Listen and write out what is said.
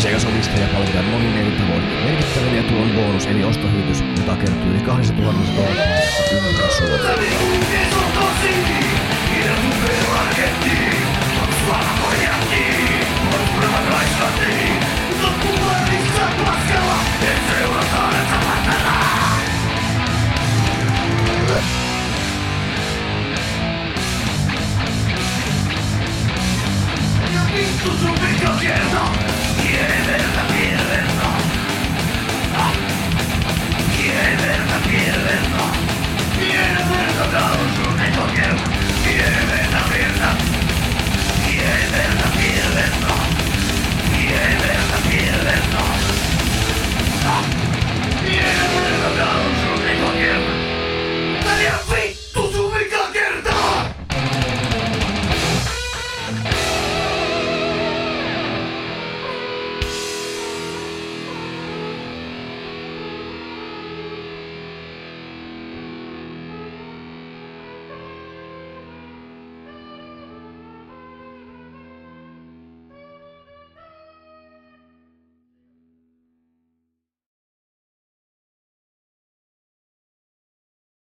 Sega-sovisteja palkitaan monin eri tavoin. Merkittävin etu on bonus eli ostohyvitys, jota kertyy yli 2000 dollareista ympäri Suomea. Vittu sun videokierto! Kierverta, kierverta! Kierverta, kierverta! Kierverta, tää on sun videokierto!